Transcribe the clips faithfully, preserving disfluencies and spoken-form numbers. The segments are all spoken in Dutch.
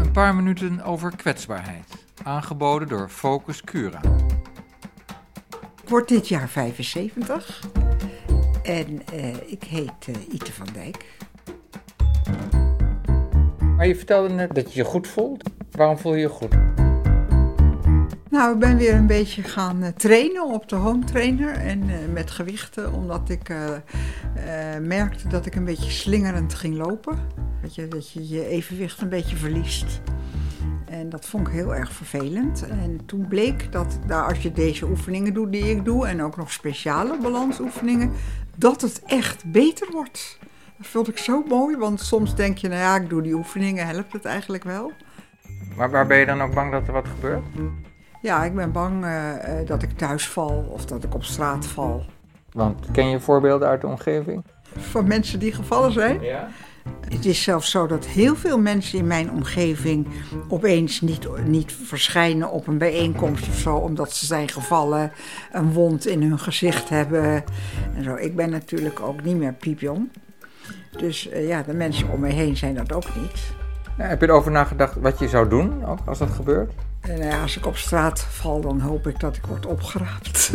Een paar minuten over kwetsbaarheid. Aangeboden door Focus Cura. Ik word dit jaar vijfenzeventig. En uh, ik heet uh, Ite van Dijk. Maar je vertelde net dat je je goed voelt. Waarom voel je je goed? Nou, ik ben weer een beetje gaan uh, trainen op de home trainer en uh, met gewichten. Omdat ik uh, uh, merkte dat ik een beetje slingerend ging lopen. Dat je, dat je je evenwicht een beetje verliest. En dat vond ik heel erg vervelend. En toen bleek dat nou, als je deze oefeningen doet die ik doe... en ook nog speciale balansoefeningen... dat het echt beter wordt. Dat vond ik zo mooi, want soms denk je... nou ja, ik doe die oefeningen, helpt het eigenlijk wel. Maar waar ben je dan ook bang dat er wat gebeurt? Ja, ik ben bang uh, dat ik thuis val of dat ik op straat val. Want ken je voorbeelden uit de omgeving? Van mensen die gevallen zijn? Ja. Het is zelfs zo dat heel veel mensen in mijn omgeving opeens niet, niet verschijnen op een bijeenkomst of zo, omdat ze zijn gevallen, een wond in hun gezicht hebben en zo. Ik ben natuurlijk ook niet meer piepjong. Dus uh, ja, de mensen om me heen zijn dat ook niet. Ja, heb je erover nagedacht wat je zou doen ook, als dat gebeurt? En uh, ja, als ik op straat val, dan hoop ik dat ik word opgeraapt.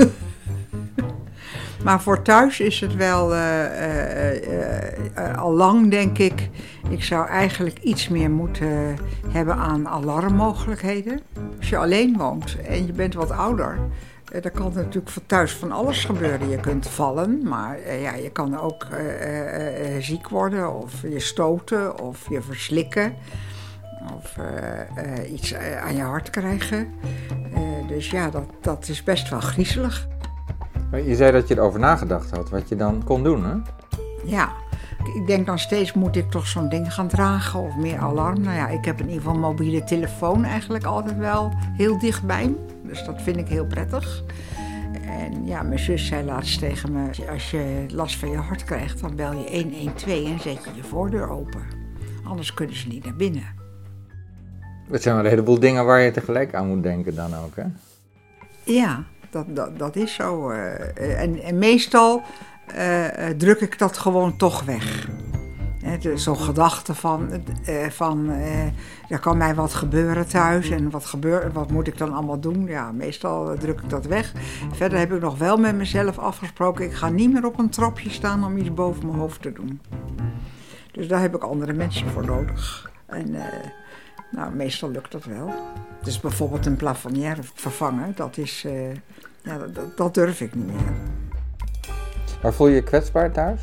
Maar voor thuis is het wel uh, uh, uh, uh, al lang, denk ik. Ik zou eigenlijk iets meer moeten hebben aan alarmmogelijkheden. Als je alleen woont en je bent wat ouder, uh, dan kan er natuurlijk van thuis van alles gebeuren. Je kunt vallen, maar uh, ja, je kan ook uh, uh, uh, ziek worden of je stoten of je verslikken. Of uh, uh, iets uh, aan je hart krijgen. Uh, dus ja, dat, dat is best wel griezelig. Je zei dat je erover nagedacht had, wat je dan kon doen, hè? Ja, ik denk dan steeds, moet ik toch zo'n ding gaan dragen of meer alarm? Nou ja, ik heb in ieder geval een mobiele telefoon eigenlijk altijd wel heel dichtbij. Dus dat vind ik heel prettig. En ja, mijn zus zei laatst tegen me, als je last van je hart krijgt, dan bel je een een twee en zet je je voordeur open. Anders kunnen ze niet naar binnen. Dat zijn wel een heleboel dingen waar je tegelijk aan moet denken dan ook, hè? Ja. Dat, dat, dat is zo. Uh, en, en meestal uh, druk ik dat gewoon toch weg. Zo'n gedachte van, uh, van uh, er kan mij wat gebeuren thuis en wat, gebeur, wat moet ik dan allemaal doen? Ja, meestal druk ik dat weg. Verder heb ik nog wel met mezelf afgesproken, ik ga niet meer op een trapje staan om iets boven mijn hoofd te doen. Dus daar heb ik andere mensen voor nodig. En uh, nou, meestal lukt dat wel. Dus bijvoorbeeld een plafonnière vervangen, dat is... Uh, Ja, dat, dat durf ik niet meer. Maar voel je je kwetsbaar thuis?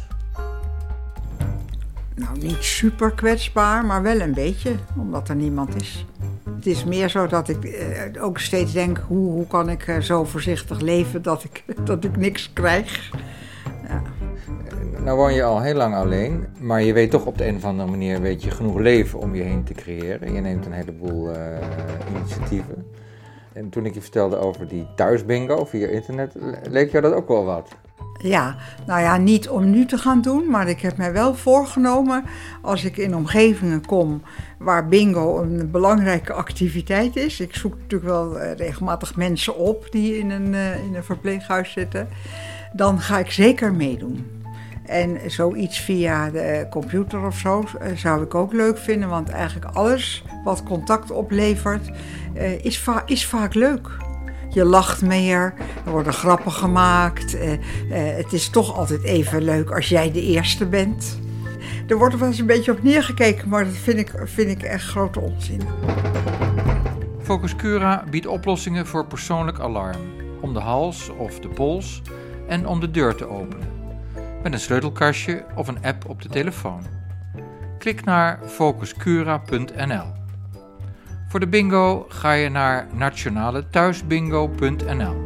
Nou, niet super kwetsbaar, maar wel een beetje, omdat er niemand is. Het is meer zo dat ik eh, ook steeds denk, hoe, hoe kan ik uh, zo voorzichtig leven dat ik, dat ik niks krijg. Ja. Nou woon je al heel lang alleen, maar je weet toch op de een of andere manier weet je genoeg leven om je heen te creëren. Je neemt een heleboel uh, initiatieven. En toen ik je vertelde over die thuisbingo via internet, leek jou dat ook wel wat? Ja, nou ja, niet om nu te gaan doen, maar ik heb mij wel voorgenomen, als ik in omgevingen kom waar bingo een belangrijke activiteit is. Ik zoek natuurlijk wel regelmatig mensen op die in een, in een verpleeghuis zitten. Dan ga ik zeker meedoen. En zoiets via de computer of zo zou ik ook leuk vinden, want eigenlijk alles wat contact oplevert uh, is, va- is vaak leuk. Je lacht meer, er worden grappen gemaakt. Uh, uh, het is toch altijd even leuk als jij de eerste bent. Er wordt er wel eens een beetje op neergekeken, maar dat vind ik, vind ik echt grote onzin. Focus Cura biedt oplossingen voor persoonlijk alarm. Om de hals of de pols en om de deur te openen. Met een sleutelkastje of een app op de telefoon. Klik naar focus cura punt n l. Voor de bingo ga je naar nationale thuisbingo punt n l.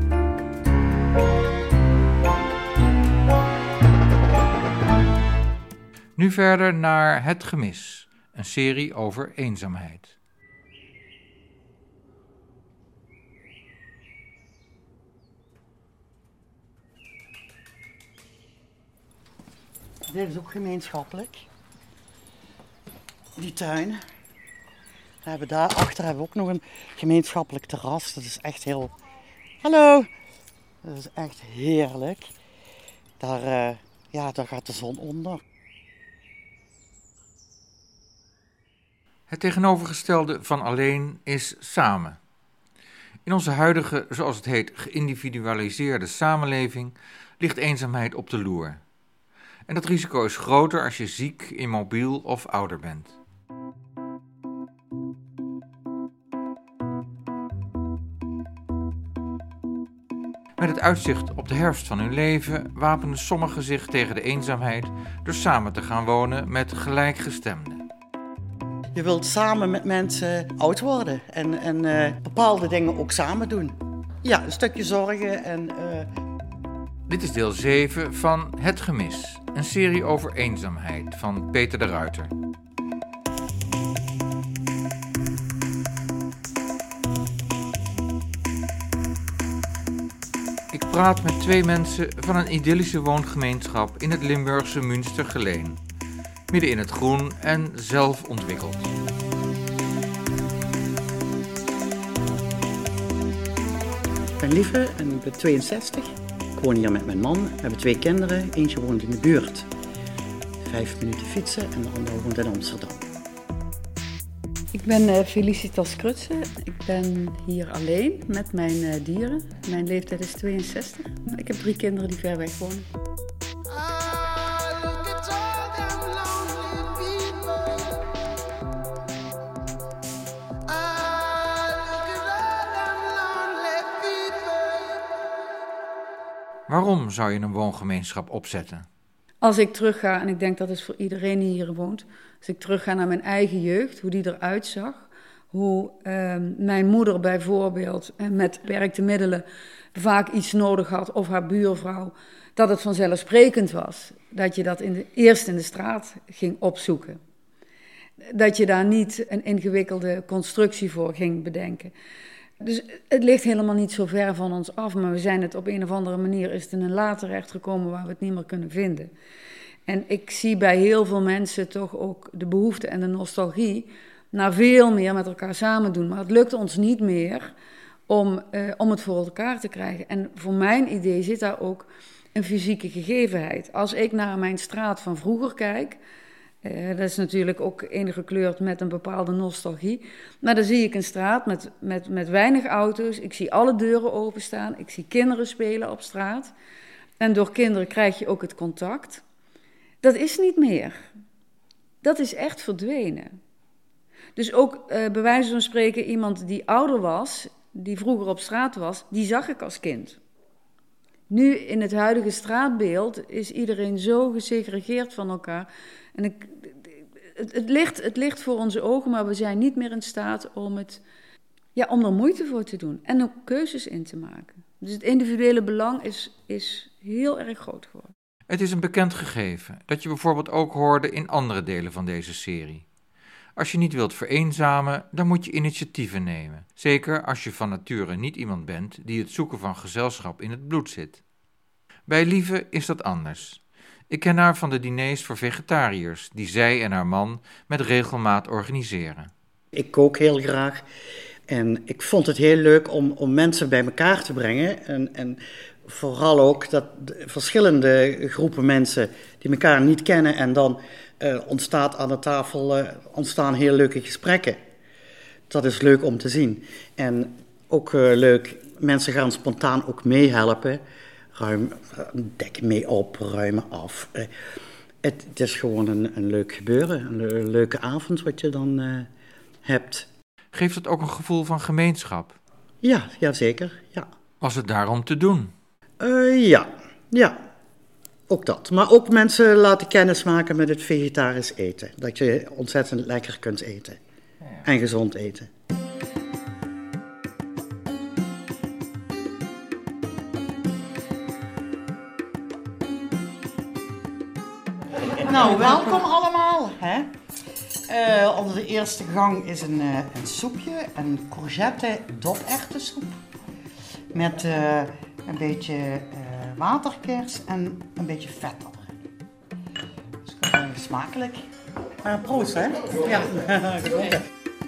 Nu verder naar Het Gemis, een serie over eenzaamheid. Dit is ook gemeenschappelijk. Die tuin. We hebben daar achter hebben we ook nog een gemeenschappelijk terras. Dat is echt heel... Hallo! Dat is echt heerlijk. Daar, uh, ja, daar gaat de zon onder. Het tegenovergestelde van alleen is samen. In onze huidige, zoals het heet, geïndividualiseerde samenleving ligt eenzaamheid op de loer. En dat risico is groter als je ziek, immobiel of ouder bent. Met het uitzicht op de herfst van hun leven wapenen sommigen zich tegen de eenzaamheid door samen te gaan wonen met gelijkgestemden. Je wilt samen met mensen oud worden en, en uh, bepaalde dingen ook samen doen. Ja, een stukje zorgen en... Uh... Dit is deel zeven van Het Gemis, een serie over eenzaamheid van Peter de Ruiter. Ik praat met twee mensen van een idyllische woongemeenschap in het Limburgse Münstergeleen. Midden in het groen en zelf ontwikkeld. Ik ben Lieve en ik ben tweeënzestig. Ik woon hier met mijn man. We hebben twee kinderen. Eentje woont in de buurt. Vijf minuten fietsen en de andere woont in Amsterdam. Ik ben uh, Felicitas Krutsen. Ik ben hier alleen met mijn uh, dieren. Mijn leeftijd is tweeënzestig. Ik heb drie kinderen die ver weg wonen. Waarom zou je een woongemeenschap opzetten? Als ik terugga, en ik denk dat is voor iedereen die hier woont, als ik terugga naar mijn eigen jeugd, hoe die eruit zag, hoe uh, mijn moeder bijvoorbeeld uh, met beperkte middelen vaak iets nodig had, of haar buurvrouw, dat het vanzelfsprekend was dat je dat in de, eerst in de straat ging opzoeken. Dat je daar niet een ingewikkelde constructie voor ging bedenken. Dus het ligt helemaal niet zo ver van ons af, maar we zijn het op een of andere manier, is het in een laad terechtgekomen waar we het niet meer kunnen vinden. En ik zie bij heel veel mensen toch ook de behoefte en de nostalgie naar veel meer met elkaar samen doen. Maar het lukt ons niet meer om, uh, om het voor elkaar te krijgen. En voor mijn idee zit daar ook een fysieke gegevenheid. Als ik naar mijn straat van vroeger kijk, Uh, dat is natuurlijk ook ingekleurd met een bepaalde nostalgie. Maar dan zie ik een straat met, met, met weinig auto's. Ik zie alle deuren openstaan. Ik zie kinderen spelen op straat. En door kinderen krijg je ook het contact. Dat is niet meer. Dat is echt verdwenen. Dus ook uh, bij wijze van spreken iemand die ouder was, die vroeger op straat was, die zag ik als kind. Nu in het huidige straatbeeld is iedereen zo gesegregeerd van elkaar. En ik, het, het, ligt, het ligt voor onze ogen, maar we zijn niet meer in staat om, het, ja, om er moeite voor te doen. En ook keuzes in te maken. Dus het individuele belang is, is heel erg groot geworden. Het is een bekend gegeven dat je bijvoorbeeld ook hoorde in andere delen van deze serie. Als je niet wilt vereenzamen, dan moet je initiatieven nemen. Zeker als je van nature niet iemand bent die het zoeken van gezelschap in het bloed zit. Bij Lieve is dat anders. Ik ken haar van de diners voor vegetariërs, die zij en haar man met regelmaat organiseren. Ik kook heel graag en ik vond het heel leuk om, om mensen bij elkaar te brengen. En, en vooral ook dat verschillende groepen mensen die elkaar niet kennen en dan uh, ontstaat aan de tafel uh, ontstaan heel leuke gesprekken. Dat is leuk om te zien. En ook uh, leuk, mensen gaan spontaan ook meehelpen. Ruim, dekken mee op, ruimen af. Uh, het, het is gewoon een, een leuk gebeuren, een le- leuke avond wat je dan uh, hebt. Geeft het ook een gevoel van gemeenschap? Ja, ja zeker, ja. Was het daarom te doen? Uh, ja, ja. Ook dat. Maar ook mensen laten kennismaken met het vegetarisch eten. Dat je ontzettend lekker kunt eten. Ja. En gezond eten. Nou, welkom allemaal. Hè? Uh, onder de eerste gang is een, uh, een soepje, een courgette doperwtensoep. Met uh, een beetje uh, waterkers en een beetje vet erin. Dus uh, smakelijk. Uh, proost, hè? Ja, gezond.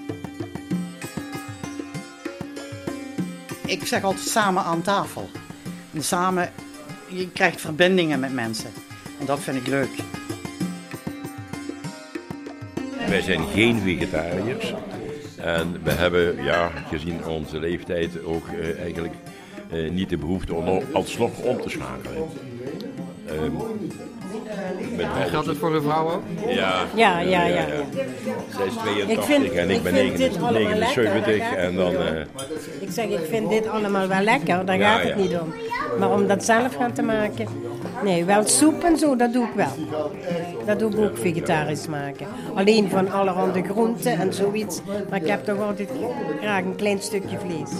Ik zeg altijd samen aan tafel. En samen, je krijgt verbindingen met mensen. En dat vind ik leuk. wij zijn geen vegetariërs. En we hebben, ja, gezien onze leeftijd ook uh, eigenlijk uh, niet de behoefte om alsnog om te schakelen. Um, En geldt het voor uw vrouw ook? Ja, Ja, ja, ja. ja, ja. Zij is tweeëntachtig Ik vind- en ik, ik ben vind dit allemaal negenenzeventig lekker, en dan... Uh, Ik zeg, ik vind dit allemaal wel lekker, daar Ja, gaat het ja. niet om. Maar om dat zelf gaan te maken, nee, wel soep en zo, dat doe ik wel. Dat doe ik ook vegetarisch maken. Alleen van allerhande groenten en zoiets. Maar ik heb toch altijd graag een klein stukje vlees.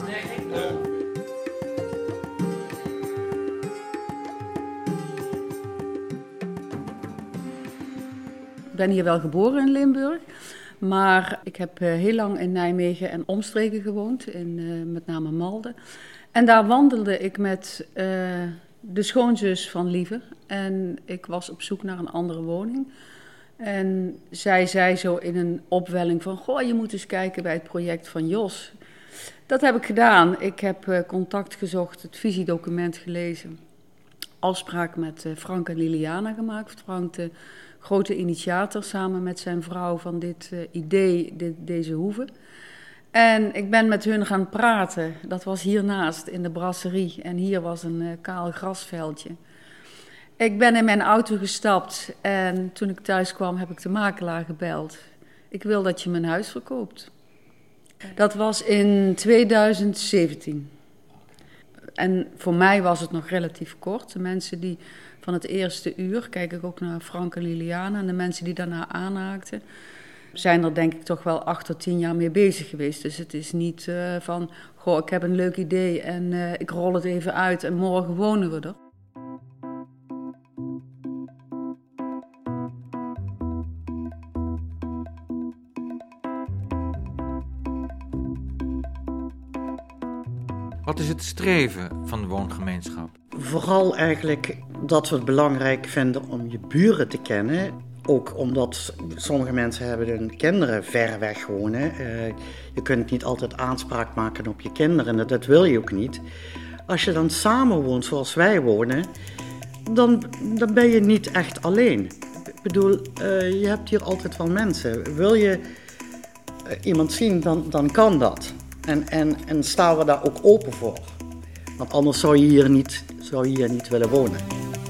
Ik ben hier wel geboren in Limburg, maar ik heb uh, heel lang in Nijmegen en omstreken gewoond, in uh, met name Malden. En daar wandelde ik met uh, de schoonzus van Lieve en ik was op zoek naar een andere woning. En zij zei zo in een opwelling van, goh, je moet eens kijken bij het project van Jos. Dat heb ik gedaan. Ik heb uh, contact gezocht, het visiedocument gelezen. Afspraak met uh, Frank en Liliana gemaakt. Frank de grote initiator samen met zijn vrouw van dit uh, idee, dit, deze hoeve. En ik ben met hun gaan praten. Dat was hiernaast in de brasserie. En hier was een uh, kaal grasveldje. Ik ben in mijn auto gestapt en toen ik thuis kwam heb ik de makelaar gebeld. Ik wil dat je mijn huis verkoopt. Dat was in tweeduizend zeventien. En voor mij was het nog relatief kort. De mensen die van het eerste uur, kijk ik ook naar Frank en Liliana, en de mensen die daarna aanhaakten, zijn er denk ik toch wel acht tot tien jaar mee bezig geweest. Dus het is niet uh, van, goh, ik heb een leuk idee en uh, ik rol het even uit en morgen wonen we er. Wat is het streven van de woongemeenschap? Vooral eigenlijk dat we het belangrijk vinden om je buren te kennen. Ook omdat sommige mensen hebben hun kinderen ver weg wonen. Uh, je kunt niet altijd aanspraak maken op je kinderen, dat, dat wil je ook niet. Als je dan samen woont zoals wij wonen, dan, dan ben je niet echt alleen. Ik bedoel, uh, je hebt hier altijd wel mensen. Wil je uh, iemand zien, dan, dan kan dat. En, en, en staan we daar ook open voor. Want anders zou je hier niet, zou je hier niet willen wonen.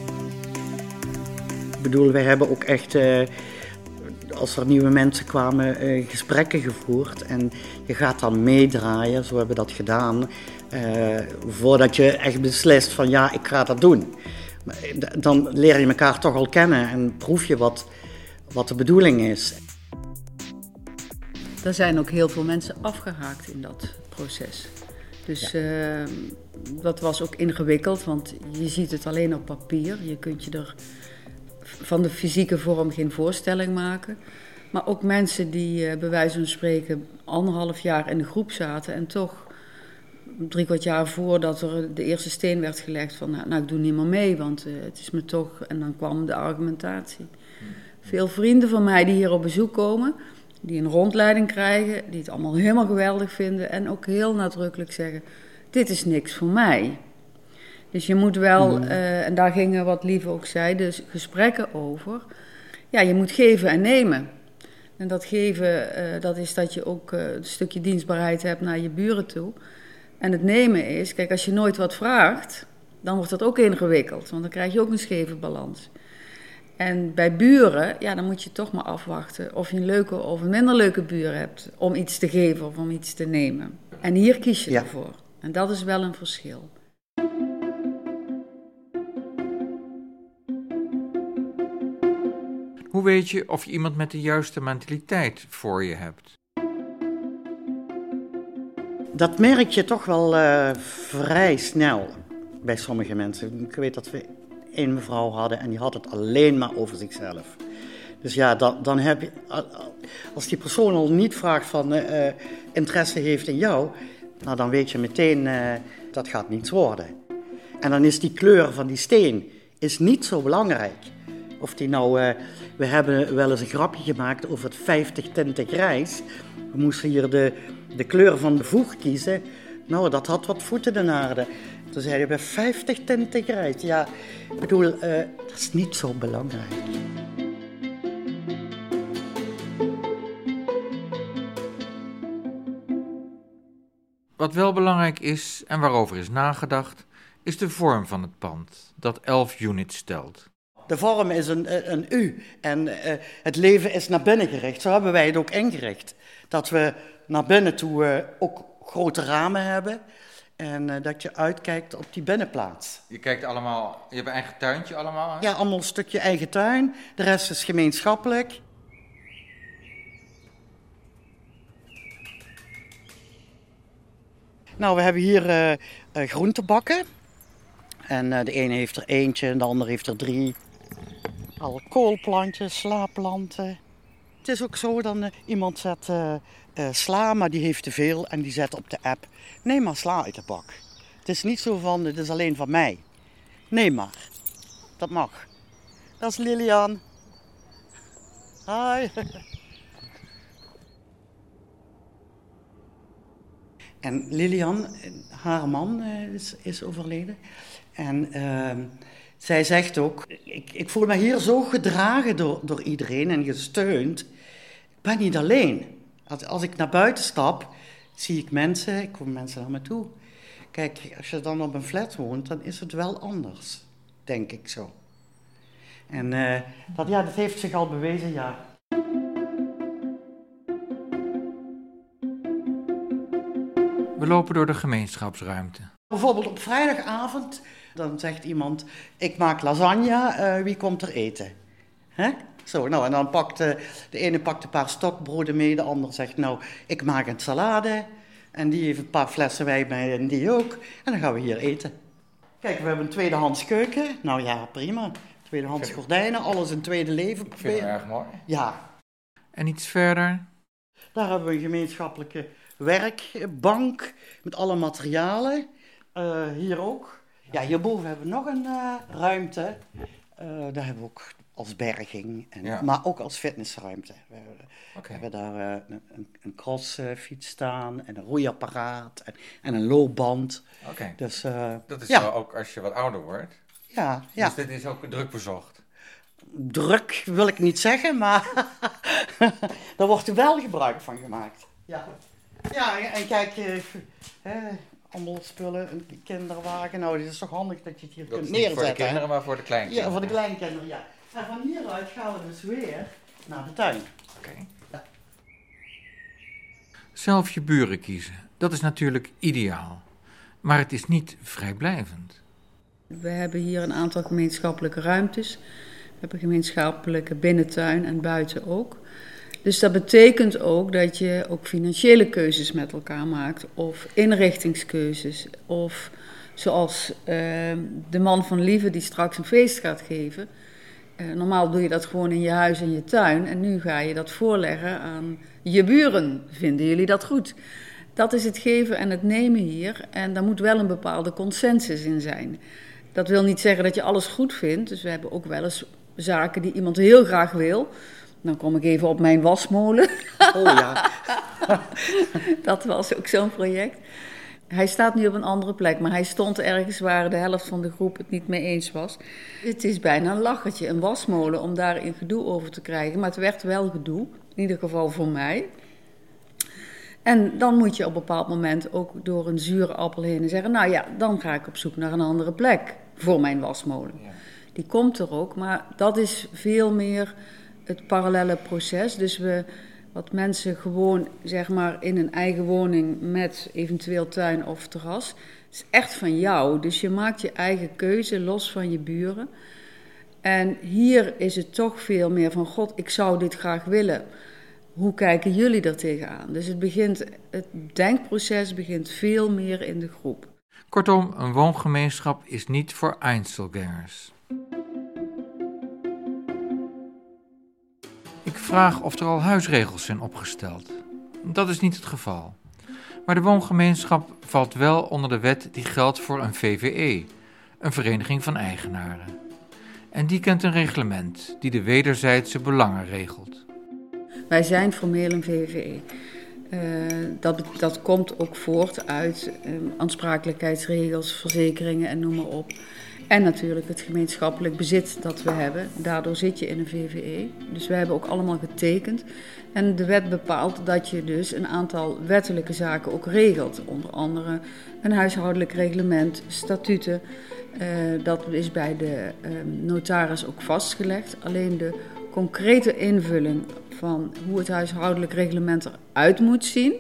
Ik bedoel, wij hebben ook echt, uh, als er nieuwe mensen kwamen, uh, gesprekken gevoerd. En je gaat dan meedraaien, zo hebben we dat gedaan. Uh, voordat je echt beslist van ja, ik ga dat doen. Dan leer je elkaar toch al kennen en proef je wat, wat de bedoeling is. Er zijn ook heel veel mensen afgehaakt in dat proces. Dus ja. uh, dat was ook ingewikkeld, want je ziet het alleen op papier. Je kunt je er van de fysieke vorm geen voorstelling maken. Maar ook mensen die uh, bij wijze van spreken anderhalf jaar in de groep zaten en toch drie kwart jaar voordat er de eerste steen werd gelegd van nou, nou ik doe niet meer mee, want uh, het is me toch... En dan kwam de argumentatie. Veel vrienden van mij die hier op bezoek komen, die een rondleiding krijgen, die het allemaal helemaal geweldig vinden en ook heel nadrukkelijk zeggen, dit is niks voor mij. Dus je moet wel, mm. uh, en daar gingen wat Lieve ook zei, dus gesprekken over. Ja, je moet geven en nemen. En dat geven, uh, dat is dat je ook uh, een stukje dienstbaarheid hebt naar je buren toe. En het nemen is, kijk, als je nooit wat vraagt, dan wordt dat ook ingewikkeld, want dan krijg je ook een scheve balans. En bij buren, ja, dan moet je toch maar afwachten of je een leuke of een minder leuke buur hebt om iets te geven of om iets te nemen. En hier kies je ja. ervoor. En dat is wel een verschil. Hoe weet je of je iemand met de juiste mentaliteit voor je hebt? Dat merk je toch wel uh, vrij snel bij sommige mensen. Ik weet dat we één mevrouw hadden en die had het alleen maar over zichzelf. Dus ja, dan, dan heb je, als die persoon al niet vraagt van uh, interesse heeft in jou, nou dan weet je meteen uh, dat gaat niets worden. En dan is die kleur van die steen is niet zo belangrijk. Of die nou, uh, we hebben wel eens een grapje gemaakt over het vijftig tinten grijs. We moesten hier de, de kleur van de voeg kiezen. Nou, dat had wat voeten in aarde. Toen zei je bij vijftig tinten grijs. Ja, ik bedoel, uh, dat is niet zo belangrijk. Wat wel belangrijk is en waarover is nagedacht, is de vorm van het pand, dat elf units stelt. De vorm is een, een U en uh, het leven is naar binnen gericht. Zo hebben wij het ook ingericht. Dat we naar binnen toe uh, ook grote ramen hebben en uh, dat je uitkijkt op die binnenplaats. Je kijkt allemaal, je hebt een eigen tuintje allemaal? Hè? Ja, allemaal een stukje eigen tuin. De rest is gemeenschappelijk. Nou, we hebben hier uh, uh, groentebakken. En uh, de ene heeft er eentje en de ander heeft er drie. Al koolplantjes, slaplanten. Het is ook zo, dan uh, iemand zet uh, uh, sla, maar die heeft te veel en die zet op de app. Neem maar sla uit de bak. Het is niet zo van, het is alleen van mij. Neem maar. Dat mag. Dat is Lilian. Hi. En Lilian, haar man uh, is, is overleden. En uh, zij zegt ook, ik, ik voel me hier zo gedragen door, door iedereen en gesteund. Ik ben niet alleen. Als, als ik naar buiten stap, zie ik mensen, ik kom mensen naar me toe. Kijk, als je dan op een flat woont, dan is het wel anders, denk ik zo. En uh, dat, ja, dat heeft zich al bewezen, ja. We lopen door de gemeenschapsruimte. Bijvoorbeeld op vrijdagavond, dan zegt iemand, ik maak lasagne, uh, wie komt er eten? Hè? Zo, nou, en dan pakt uh, de ene pakt een paar stokbroden mee, de ander zegt, nou, ik maak een salade. En die heeft een paar flessen wijn bij en die ook. En dan gaan we hier eten. Kijk, we hebben een tweedehands keuken. Nou ja, prima. Tweedehands gordijnen, alles in tweede leven. Ik vind het erg mooi. Ja. En iets verder? Daar hebben we een gemeenschappelijke werkbank met alle materialen. Uh, hier ook. Ja, hierboven hebben we nog een uh, ruimte. Uh, daar hebben we ook als berging, en, ja. maar ook als fitnessruimte. We hebben, okay. we hebben daar uh, een, een crossfiets staan en een roeiapparaat en, en een loopband. Okay. Dus, uh, dat is ja. wel ook als je wat ouder wordt. Ja, ja. Dus dit is ook druk bezocht. Druk wil ik niet zeggen, maar daar wordt er wel gebruik van gemaakt. Ja, ja en kijk, uh, uh, allemaal spullen, een kinderwagen. Nou, het is toch handig dat je het hier dat kunt is niet neerzetten. Voor de kinderen, hè? maar voor de kleinkinderen. Ja, voor de kleinkinderen, ja. En van hieruit gaan we dus weer naar de tuin. Oké. Okay. Ja. Zelf je buren kiezen, dat is natuurlijk ideaal. Maar het is niet vrijblijvend. We hebben hier een aantal gemeenschappelijke ruimtes. We hebben gemeenschappelijke binnentuin en buiten ook. Dus dat betekent ook dat je ook financiële keuzes met elkaar maakt. Of inrichtingskeuzes. Of zoals uh, de man van Lieve die straks een feest gaat geven. Uh, normaal doe je dat gewoon in je huis en je tuin. En nu ga je dat voorleggen aan je buren. Vinden jullie dat goed? Dat is het geven en het nemen hier. En daar moet wel een bepaalde consensus in zijn. Dat wil niet zeggen dat je alles goed vindt. Dus we hebben ook wel eens zaken die iemand heel graag wil. Dan kom ik even op mijn wasmolen. Oh ja. Dat was ook zo'n project. Hij staat nu op een andere plek, maar hij stond ergens waar de helft van de groep het niet mee eens was. Het is bijna een lachertje, een wasmolen, om daar een gedoe over te krijgen. Maar het werd wel gedoe, in ieder geval voor mij. En dan moet je op een bepaald moment ook door een zure appel heen en zeggen... nou ja, dan ga ik op zoek naar een andere plek voor mijn wasmolen. Ja. Die komt er ook, maar dat is veel meer het parallelle proces. Dus we, wat mensen gewoon zeg maar in een eigen woning met eventueel tuin of terras... is echt van jou, dus je maakt je eigen keuze los van je buren. En hier is het toch veel meer van... God, ik zou dit graag willen... Hoe kijken jullie er tegenaan? Dus het, begint, het denkproces begint veel meer in de groep. Kortom, een woongemeenschap is niet voor Einzelgängers. Ik vraag of er al huisregels zijn opgesteld. Dat is niet het geval. Maar de woongemeenschap valt wel onder de wet die geldt voor een V V E, een vereniging van eigenaren. En die kent een reglement die de wederzijdse belangen regelt. Wij zijn formeel een V V E. Uh, dat, dat komt ook voort uit uh, aansprakelijkheidsregels, verzekeringen en noem maar op. En natuurlijk het gemeenschappelijk bezit dat we hebben. Daardoor zit je in een V V E. Dus we hebben ook allemaal getekend. En de wet bepaalt dat je dus een aantal wettelijke zaken ook regelt. Onder andere een huishoudelijk reglement, statuten. Uh, dat is bij de uh, notaris ook vastgelegd. Alleen de concrete invulling van hoe het huishoudelijk reglement eruit moet zien,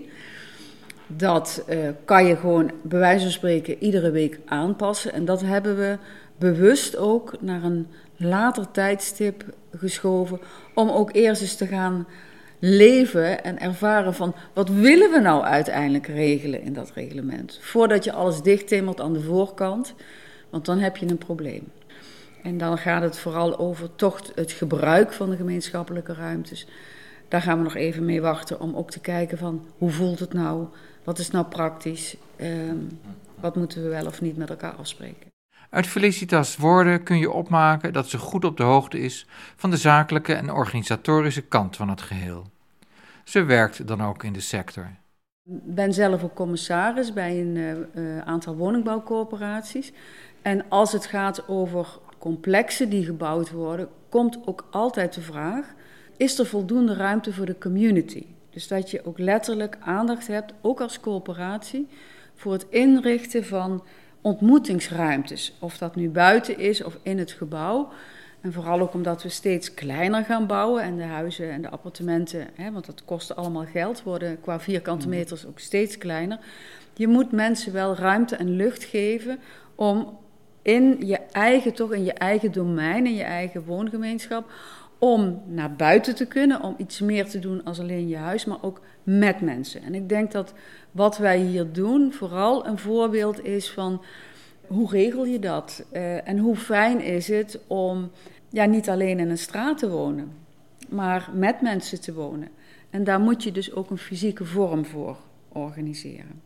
dat uh, kan je gewoon bij wijze van spreken iedere week aanpassen. En dat hebben we bewust ook naar een later tijdstip geschoven, om ook eerst eens te gaan leven en ervaren van wat willen we nou uiteindelijk regelen in dat reglement. Voordat je alles dichttimmert aan de voorkant, want dan heb je een probleem. En dan gaat het vooral over toch het gebruik van de gemeenschappelijke ruimtes. Daar gaan we nog even mee wachten om ook te kijken van hoe voelt het nou, wat is nou praktisch, um, wat moeten we wel of niet met elkaar afspreken. Uit Felicitas' woorden kun je opmaken dat ze goed op de hoogte is van de zakelijke en organisatorische kant van het geheel. Ze werkt dan ook in de sector. Ik ben zelf ook commissaris bij een uh, aantal woningbouwcorporaties. En als het gaat over complexen die gebouwd worden, komt ook altijd de vraag, is er voldoende ruimte voor de community? Dus dat je ook letterlijk aandacht hebt, ook als corporatie, voor het inrichten van ontmoetingsruimtes. Of dat nu buiten is of in het gebouw. En vooral ook omdat we steeds kleiner gaan bouwen en de huizen en de appartementen, hè, want dat kost allemaal geld, worden qua vierkante meters ook steeds kleiner. Je moet mensen wel ruimte en lucht geven om in je eigen, toch in je eigen domein, in je eigen woongemeenschap, om naar buiten te kunnen, om iets meer te doen als alleen je huis, maar ook met mensen. En ik denk dat wat wij hier doen vooral een voorbeeld is van hoe regel je dat? Uh, en hoe fijn is het om ja, niet alleen in een straat te wonen, maar met mensen te wonen. En daar moet je dus ook een fysieke vorm voor organiseren.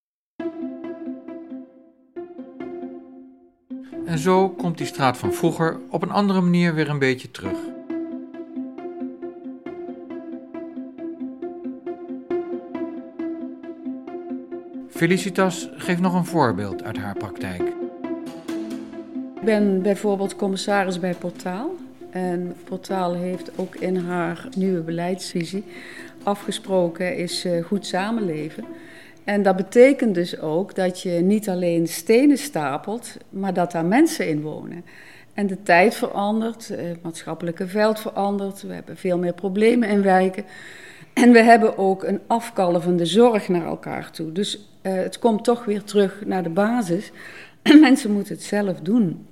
En zo komt die straat van vroeger op een andere manier weer een beetje terug. Felicitas geeft nog een voorbeeld uit haar praktijk. Ik ben bijvoorbeeld commissaris bij Portaal. En Portaal heeft ook in haar nieuwe beleidsvisie afgesproken is uh, goed samenleven. En dat betekent dus ook dat je niet alleen stenen stapelt, maar dat daar mensen in wonen. En de tijd verandert, het maatschappelijke veld verandert, we hebben veel meer problemen in wijken. En we hebben ook een afkalvende zorg naar elkaar toe. Dus uh, het komt toch weer terug naar de basis. Mensen moeten het zelf doen.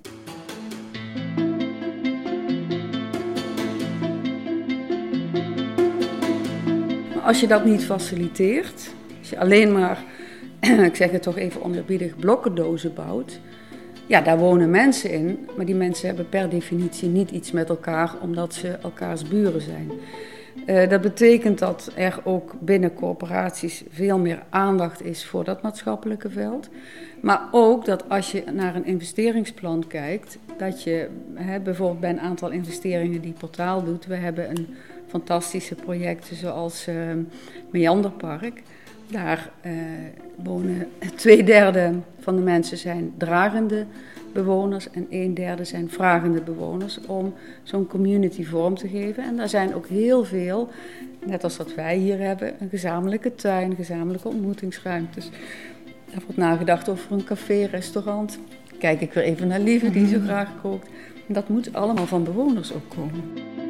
Maar als je dat niet faciliteert, als je alleen maar, ik zeg het toch even oneerbiedig, blokkendozen bouwt, ja, daar wonen mensen in, maar die mensen hebben per definitie niet iets met elkaar, omdat ze elkaars buren zijn. Uh, dat betekent dat er ook binnen corporaties veel meer aandacht is voor dat maatschappelijke veld. Maar ook dat als je naar een investeringsplan kijkt, dat je hè, bijvoorbeeld bij een aantal investeringen die Portaal doet, we hebben een fantastische projecten zoals uh, Meanderpark. Daar uh, wonen twee derde van de mensen zijn dragende bewoners en een derde zijn vragende bewoners om zo'n community vorm te geven. En daar zijn ook heel veel, net als dat wij hier hebben, een gezamenlijke tuin, gezamenlijke ontmoetingsruimtes. Er wordt nagedacht over een café, restaurant. Kijk ik weer even naar Lieve, die zo graag kookt. En dat moet allemaal van bewoners ook komen.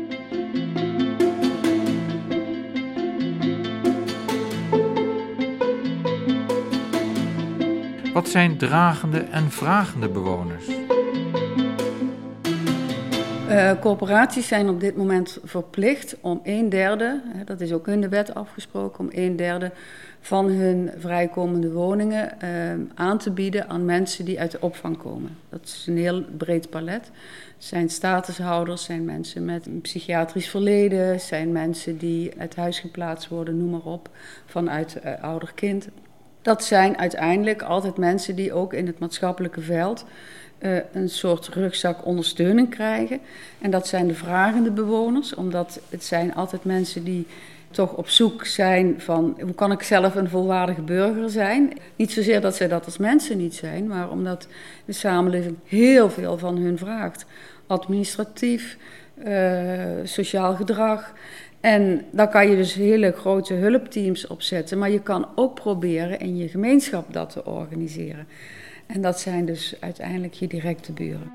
Wat zijn dragende en vragende bewoners? Uh, corporaties zijn op dit moment verplicht om een derde, hè, dat is ook in de wet afgesproken, om een derde van hun vrijkomende woningen uh, aan te bieden aan mensen die uit de opvang komen. Dat is een heel breed palet. Het zijn statushouders, zijn mensen met een psychiatrisch verleden, zijn mensen die uit huis geplaatst worden, noem maar op, vanuit uh, ouder-kind. Dat zijn uiteindelijk altijd mensen die ook in het maatschappelijke veld uh, een soort rugzak ondersteuning krijgen. En dat zijn de vragende bewoners, omdat het zijn altijd mensen die toch op zoek zijn van hoe kan ik zelf een volwaardige burger zijn. Niet zozeer dat zij dat als mensen niet zijn, maar omdat de samenleving heel veel van hun vraagt. Administratief, uh, sociaal gedrag. En daar kan je dus hele grote hulpteams op zetten, maar je kan ook proberen in je gemeenschap dat te organiseren. En dat zijn dus uiteindelijk je directe buren.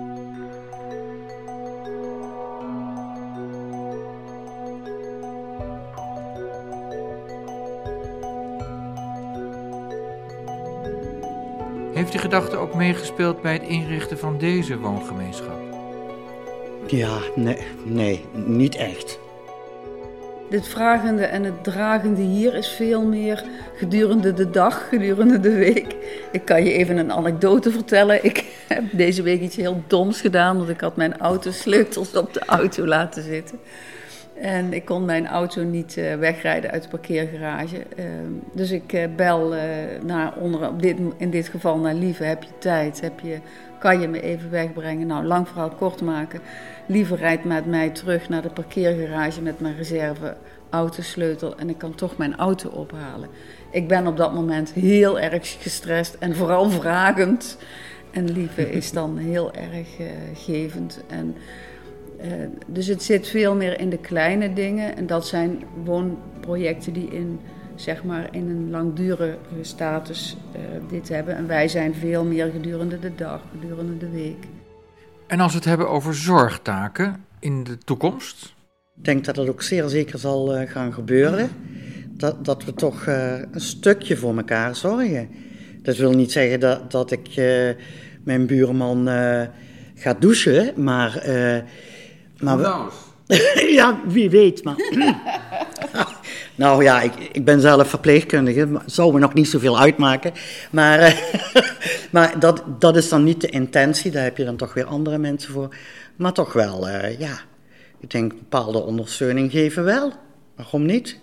Heeft die gedachte ook meegespeeld bij het inrichten van deze woongemeenschap? Ja, nee, nee, niet echt. Het vragende en het dragende hier is veel meer gedurende de dag, gedurende de week. Ik kan je even een anekdote vertellen. Ik heb deze week iets heel doms gedaan, want ik had mijn autosleutels op de auto laten zitten. En ik kon mijn auto niet uh, wegrijden uit de parkeergarage. Uh, dus ik uh, bel uh, naar onder, op dit, in dit geval naar Lieve. Heb je tijd? Heb je, kan je me even wegbrengen? Nou, lang verhaal kort maken. Lieve rijdt met mij terug naar de parkeergarage met mijn reserve autosleutel. En ik kan toch mijn auto ophalen. Ik ben op dat moment heel erg gestrest en vooral vragend. En Lieve is dan heel erg uh, gevend. En Uh, dus het zit veel meer in de kleine dingen. En dat zijn woonprojecten die in, zeg maar, in een langdurige status uh, dit hebben. En wij zijn veel meer gedurende de dag, gedurende de week. En als we het hebben over zorgtaken in de toekomst? Ik denk dat dat ook zeer zeker zal uh, gaan gebeuren. Dat, dat we toch uh, een stukje voor elkaar zorgen. Dat wil niet zeggen dat, dat ik uh, mijn buurman uh, ga douchen, maar... Uh, Maar we... ja, wie weet, maar... nou ja, ik, ik ben zelf verpleegkundige, maar het zou me nog niet zoveel uitmaken. Maar, uh, maar dat, dat is dan niet de intentie, daar heb je dan toch weer andere mensen voor. Maar toch wel, uh, ja, ik denk bepaalde ondersteuning geven wel. Waarom niet?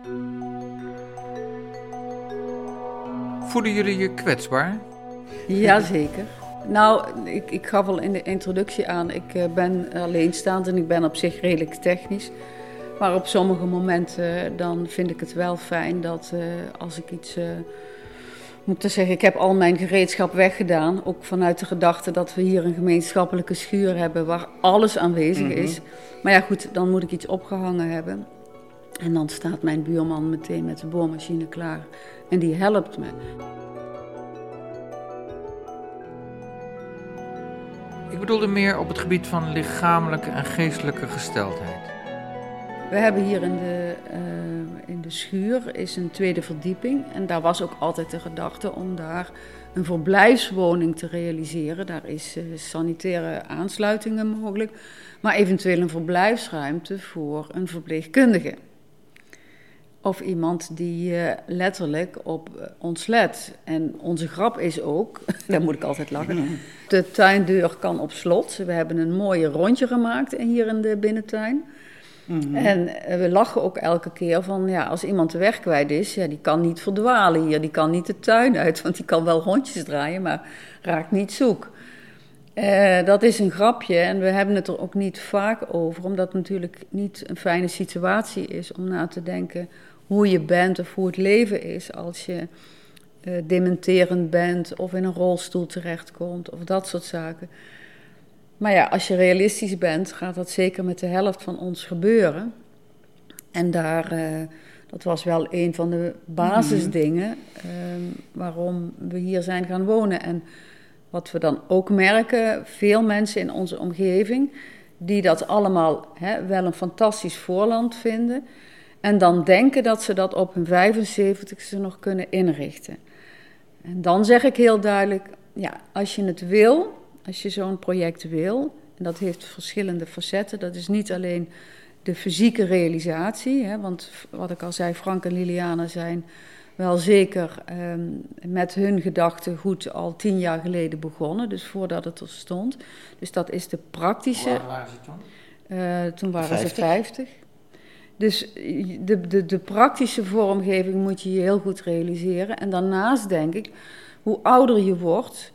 Voelen jullie je kwetsbaar? Jazeker. Nou, ik, ik gaf al in de introductie aan, ik uh, ben alleenstaand en ik ben op zich redelijk technisch. Maar op sommige momenten uh, dan vind ik het wel fijn dat uh, als ik iets... Uh, moet ik te zeggen, ik heb al mijn gereedschap weggedaan. Ook vanuit de gedachte dat we hier een gemeenschappelijke schuur hebben waar alles aanwezig mm-hmm. is. Maar ja goed, dan moet ik iets opgehangen hebben. En dan staat mijn buurman meteen met de boormachine klaar. En die helpt me. Ik bedoelde meer op het gebied van lichamelijke en geestelijke gesteldheid. We hebben hier in de, uh, in de schuur is een tweede verdieping. En daar was ook altijd de gedachte om daar een verblijfswoning te realiseren. Daar is uh, sanitaire aansluitingen mogelijk. Maar eventueel een verblijfsruimte voor een verpleegkundige. Of iemand die uh, letterlijk op uh, ons let. En onze grap is ook, daar moet ik altijd lachen, de tuindeur kan op slot. We hebben een mooie rondje gemaakt hier in de binnentuin. Mm-hmm. En uh, we lachen ook elke keer van, ja, als iemand de weg kwijt is, ja, die kan niet verdwalen hier. Die kan niet de tuin uit, want die kan wel rondjes draaien, maar raakt niet zoek. Uh, dat is een grapje en we hebben het er ook niet vaak over, omdat het natuurlijk niet een fijne situatie is om na te denken hoe je bent of hoe het leven is als je uh, dementerend bent of in een rolstoel terechtkomt of dat soort zaken. Maar ja, als je realistisch bent, gaat dat zeker met de helft van ons gebeuren. En daar, uh, dat was wel een van de basisdingen uh, waarom we hier zijn gaan wonen. En wat we dan ook merken, veel mensen in onze omgeving die dat allemaal hè, wel een fantastisch voorland vinden. En dan denken dat ze dat op hun vijfenzeventigste nog kunnen inrichten. En dan zeg ik heel duidelijk, ja, als je het wil, als je zo'n project wil, en dat heeft verschillende facetten, dat is niet alleen de fysieke realisatie, hè, want wat ik al zei, Frank en Liliana zijn wel zeker um, met hun gedachtegoed al tien jaar geleden begonnen, dus voordat het er stond. Dus dat is de praktische... Hoe waren ze toen? Uh, toen waren vijftig. Ze vijftig. Dus de, de, de praktische vormgeving moet je je heel goed realiseren. En daarnaast denk ik, hoe ouder je wordt,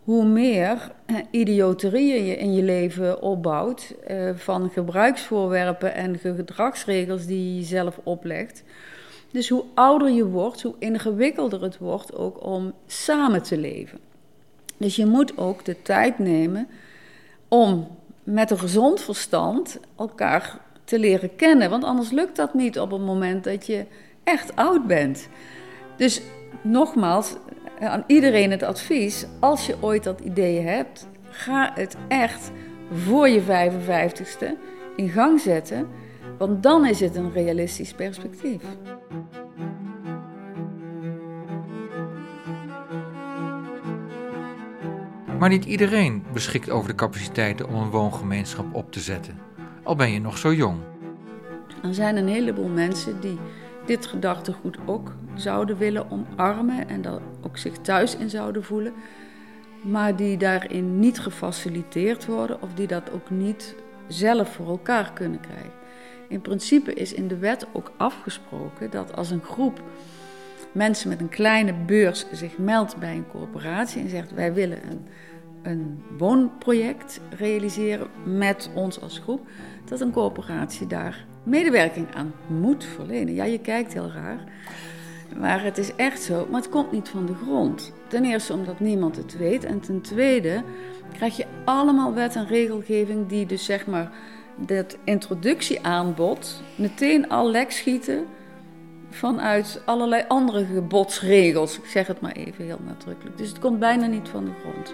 hoe meer eh, idioterieën je in je leven opbouwt, eh, van gebruiksvoorwerpen en gedragsregels die je jezelf oplegt. Dus hoe ouder je wordt, hoe ingewikkelder het wordt ook om samen te leven. Dus je moet ook de tijd nemen om met een gezond verstand elkaar te leren kennen. Want anders lukt dat niet op het moment dat je echt oud bent. Dus nogmaals, aan iedereen het advies, als je ooit dat idee hebt, ga het echt voor je vijfenvijftigste in gang zetten, want dan is het een realistisch perspectief. Maar niet iedereen beschikt over de capaciteiten om een woongemeenschap op te zetten, al ben je nog zo jong. Er zijn een heleboel mensen die dit gedachtegoed ook zouden willen omarmen en daar ook zich thuis in zouden voelen, maar die daarin niet gefaciliteerd worden of die dat ook niet zelf voor elkaar kunnen krijgen. In principe is in de wet ook afgesproken dat als een groep mensen met een kleine beurs zich meldt bij een corporatie en zegt wij willen een, een woonproject realiseren met ons als groep, dat een corporatie daar medewerking aan moet verlenen. Ja, je kijkt heel raar, maar het is echt zo, maar het komt niet van de grond. Ten eerste omdat niemand het weet en ten tweede krijg je allemaal wet en regelgeving die dus zeg maar dat introductieaanbod meteen al lek schieten vanuit allerlei andere gebodsregels. Ik zeg het maar even heel nadrukkelijk. Dus het komt bijna niet van de grond.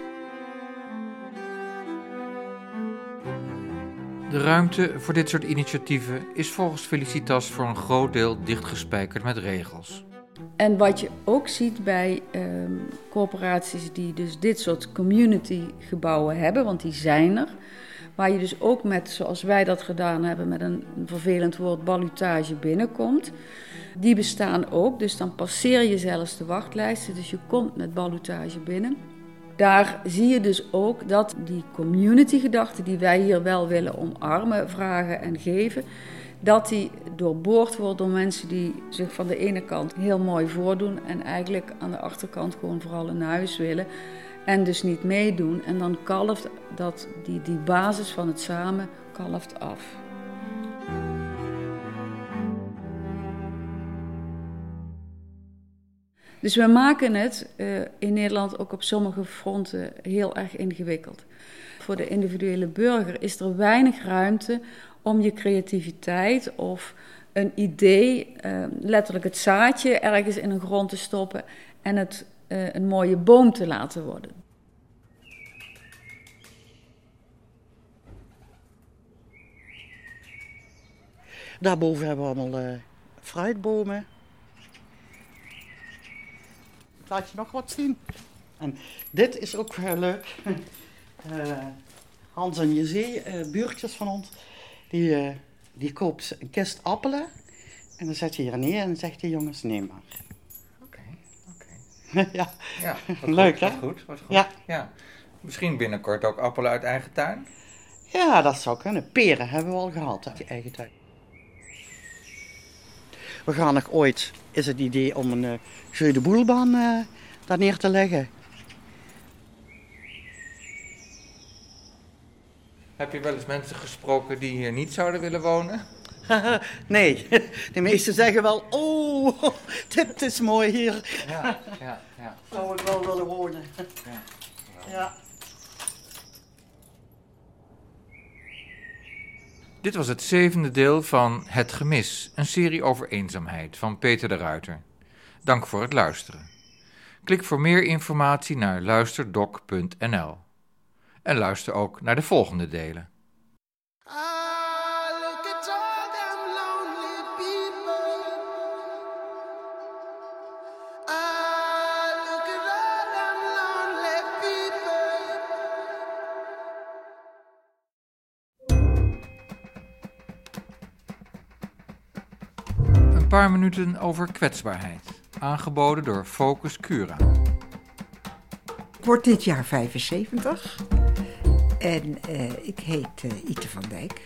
De ruimte voor dit soort initiatieven is volgens Felicitas voor een groot deel dichtgespijkerd met regels. En wat je ook ziet bij eh, corporaties die dus dit soort communitygebouwen hebben, want die zijn er, waar je dus ook met, zoals wij dat gedaan hebben, met een, een vervelend woord, balutage binnenkomt. Die bestaan ook, dus dan passeer je zelfs de wachtlijsten, dus je komt met balutage binnen. Daar zie je dus ook dat die communitygedachte die wij hier wel willen omarmen, vragen en geven, dat die doorboord wordt door mensen die zich van de ene kant heel mooi voordoen en eigenlijk aan de achterkant gewoon vooral een huis willen en dus niet meedoen. En dan kalft dat, die, die basis van het samen kalft af. Dus we maken het uh, in Nederland ook op sommige fronten heel erg ingewikkeld. Voor de individuele burger is er weinig ruimte om je creativiteit of een idee, uh, letterlijk het zaadje, ergens in een grond te stoppen en het uh, een mooie boom te laten worden. Daarboven hebben we allemaal uh, fruitbomen. Ik laat je nog wat zien. En dit is ook uh, leuk. Uh, Hans en Jezee, uh, buurtjes van ons, die, uh, die koopt een kist appelen. En dan zet je hier neer en dan zegt die jongens, neem maar. Oké, oké. Ja, Ja, wat leuk goed, hè? Wat goed, wat goed. Ja. Ja. Misschien binnenkort ook appelen uit eigen tuin? Ja, dat zou kunnen. Peren hebben we al gehad uit je eigen tuin. We gaan nog ooit, is het idee om een uh, Jeu de Boelbaan uh, daar neer te leggen. Heb je wel eens mensen gesproken die hier niet zouden willen wonen? Nee, de meesten zeggen wel, oh, dit is mooi hier. Ja, ja, ja. Zou ik wel willen wonen. Ja. Ja. Dit was het zevende deel van Het Gemis, een serie over eenzaamheid van Peter de Ruiter. Dank voor het luisteren. Klik voor meer informatie naar luisterdoc punt n l. En luister ook naar de volgende delen. Een paar minuten over kwetsbaarheid, aangeboden door Focus Cura. Ik word dit jaar vijfenzeventig en uh, ik heet uh, Ite van Dijk.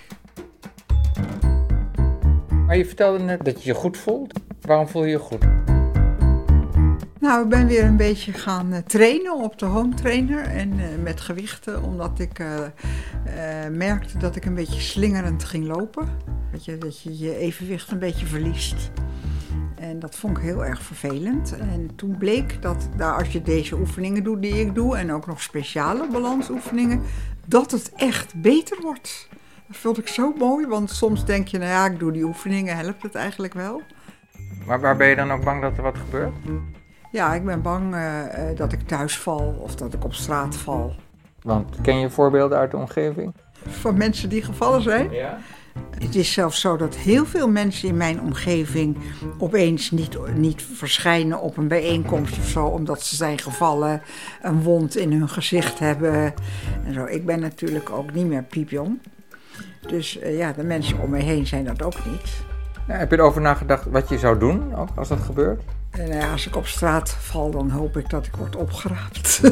Maar je vertelde net dat je je goed voelt. Waarom voel je je goed? Nou, ik ben weer een beetje gaan uh, trainen op de home trainer en uh, met gewichten, omdat ik uh, uh, merkte dat ik een beetje slingerend ging lopen. Weet je, dat je je evenwicht een beetje verliest. En dat vond ik heel erg vervelend. En toen bleek dat nou, als je deze oefeningen doet die ik doe, en ook nog speciale balansoefeningen, dat het echt beter wordt. Dat vond ik zo mooi, want soms denk je, nou ja, ik doe die oefeningen, helpt het eigenlijk wel. Maar waar ben je dan ook bang dat er wat gebeurt? Ja, ik ben bang uh, dat ik thuis val of dat ik op straat val. Want ken je voorbeelden uit de omgeving? Van mensen die gevallen zijn? Ja. Het is zelfs zo dat heel veel mensen in mijn omgeving opeens niet, niet verschijnen op een bijeenkomst of zo, omdat ze zijn gevallen, een wond in hun gezicht hebben en zo. Ik ben natuurlijk ook niet meer piepjong. Dus uh, ja, de mensen om me heen zijn dat ook niet. Ja, heb je erover nagedacht wat je zou doen ook als dat gebeurt? En uh, als ik op straat val, dan hoop ik dat ik word opgeraapt.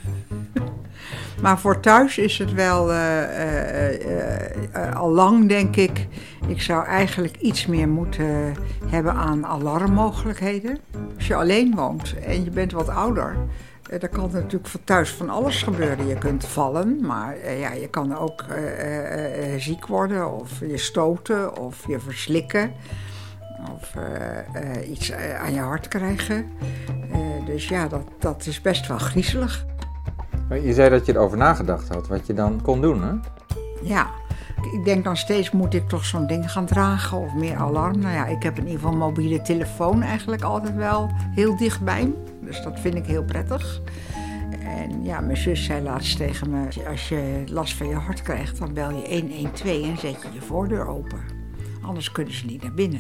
Maar voor thuis is het wel uh, uh, uh, uh, al lang, denk ik. Ik zou eigenlijk iets meer moeten hebben aan alarmmogelijkheden. Als je alleen woont en je bent wat ouder, uh, dan kan er natuurlijk voor thuis van alles gebeuren. Je kunt vallen, maar uh, ja, je kan ook uh, uh, uh, ziek worden of je stoten of je verslikken. Of uh, uh, iets uh, aan je hart krijgen. Uh, dus ja, dat, dat is best wel griezelig. Je zei dat je erover nagedacht had, wat je dan kon doen, hè? Ja, ik denk dan steeds, moet ik toch zo'n ding gaan dragen of meer alarm? Nou ja, ik heb in ieder geval een mobiele telefoon eigenlijk altijd wel heel dichtbij. Dus dat vind ik heel prettig. En ja, mijn zus zei laatst tegen me, als je last van je hart krijgt, dan bel je een een twee en zet je je voordeur open. Anders kunnen ze niet naar binnen.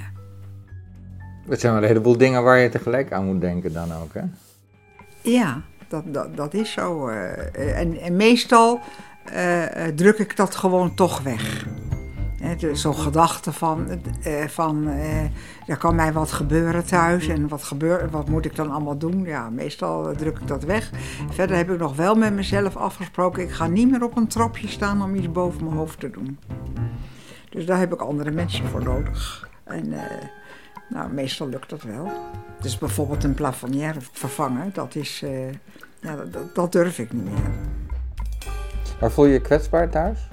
Het zijn wel een heleboel dingen waar je tegelijk aan moet denken dan ook, hè? Ja. Dat, dat, dat is zo. Uh, en, en meestal uh, druk ik dat gewoon toch weg. Zo'n gedachte van, uh, van uh, er kan mij wat gebeuren thuis en wat, gebeur, wat moet ik dan allemaal doen? Ja, meestal druk ik dat weg. Verder heb ik nog wel met mezelf afgesproken, ik ga niet meer op een trapje staan om iets boven mijn hoofd te doen. Dus daar heb ik andere mensen voor nodig. En uh, nou, meestal lukt dat wel. Dus bijvoorbeeld een plafonnière vervangen, dat is... Uh, Ja, dat, dat durf ik niet meer. Maar voel je je kwetsbaar thuis?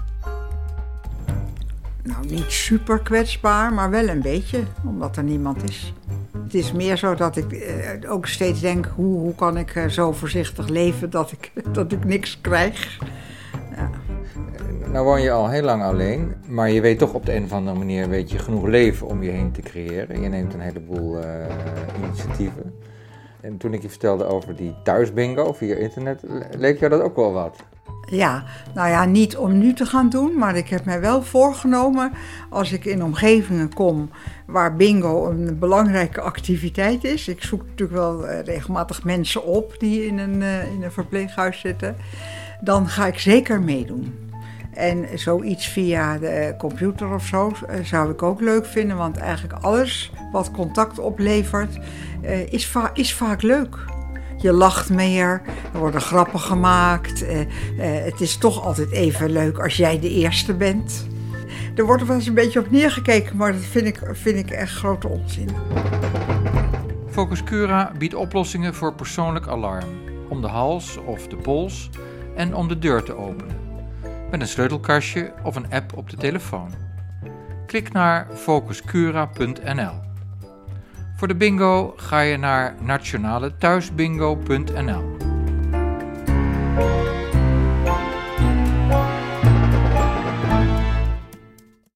Nou, niet super kwetsbaar, maar wel een beetje, omdat er niemand is. Het is meer zo dat ik eh, ook steeds denk, hoe, hoe kan ik uh, zo voorzichtig leven dat ik, dat ik niks krijg. Ja. Nou woon je al heel lang alleen, maar je weet toch op de een of andere manier weet je genoeg leven om je heen te creëren. Je neemt een heleboel uh, initiatieven. En toen ik je vertelde over die thuisbingo via internet, leek jou dat ook wel wat? Ja, nou ja, niet om nu te gaan doen, maar ik heb mij wel voorgenomen, als ik in omgevingen kom waar bingo een belangrijke activiteit is. Ik zoek natuurlijk wel regelmatig mensen op die in een, in een verpleeghuis zitten. Dan ga ik zeker meedoen. En zoiets via de computer of zo zou ik ook leuk vinden, want eigenlijk alles wat contact oplevert uh, is, va- is vaak leuk. Je lacht meer, er worden grappen gemaakt. Uh, uh, het is toch altijd even leuk als jij de eerste bent. Er wordt er wel eens een beetje op neergekeken, maar dat vind ik, vind ik echt grote onzin. Focus Cura biedt oplossingen voor persoonlijk alarm. Om de hals of de pols en om de deur te openen. Met een sleutelkastje of een app op de telefoon. Klik naar focus cura punt n l. Voor de bingo ga je naar nationale thuisbingo punt n l.